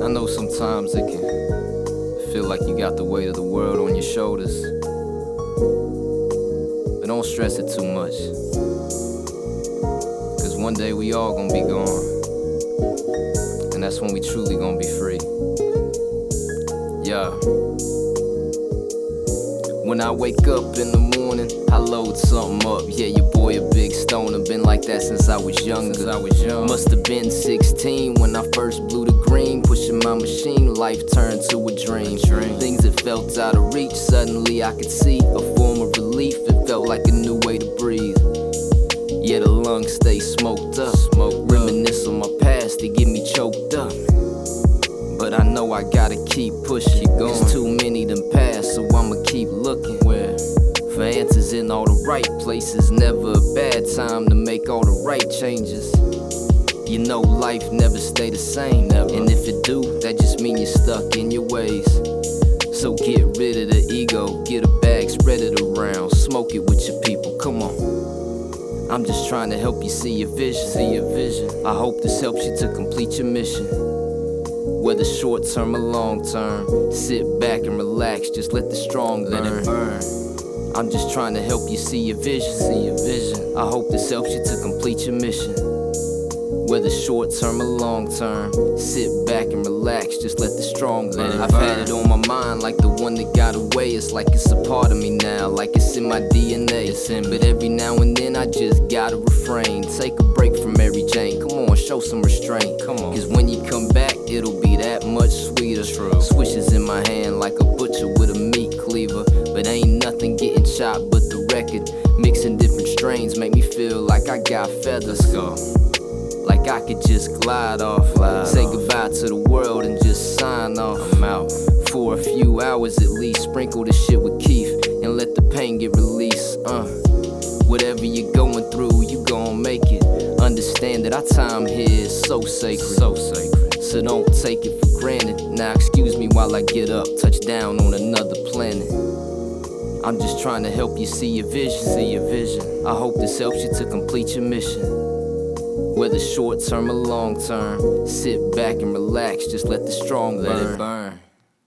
I know sometimes it can feel like you got the weight of the world on your shoulders, but don't stress it too much, cause one day we all gonna be gone, and that's when we truly gonna be free. Yeah. When I wake up in the morning, I load something up. Yeah, your boy a big stoner, been like that since I was younger. Must have been 16 when I first blew the green. Pushing my machine, life turned to a dream. Things that felt out of reach, suddenly I could see a form of relief. It felt like a new way to breathe. Yeah, the lungs stay smoked up. Reminisce on my past, they get me choked up. But I know I gotta keep pushing. There's too many done passed, so I'ma keep looking for answers in all the right places. Never a bad time to make all the right changes. You know life never stay the same, and if it do, that just mean you're stuck in your ways. So get rid of the ego, get a bag, spread it around, smoke it with your people, come on. I'm just trying to help you see your vision. I hope this helps you to complete your mission. Whether short term or long term, sit back and relax, just let the strong let it burn. I'm just trying to help you see your vision. I hope this helps you to complete your mission. Whether short term or long term, sit back and relax, just let the strong let it burn. I've had it on my mind like the one that got away. It's like it's a part of me now, like it's in my DNA. But every now and then I just gotta refrain. Take a break from Mary Jane, come on, show some restraint. Cause when you come back, it'll be that much sweeter. Swishes in my hand like a butcher with a meat cleaver. But ain't nothing getting chopped but the record. Mixing different strains make me feel like I got feathers. Like I could just glide off, say goodbye to the world and just sign off. I'm out for a few hours at least. Sprinkle the shit with Keith and let the pain get released. Whatever you're going through, you gon' make it. Understand that our time here is so sacred. So don't take it for granted. Now excuse me while I get up, touch down on another planet. I'm just trying to help you see your vision. I hope this helps you to complete your mission. Whether short term or long term, sit back and relax, just let the strong let it burn.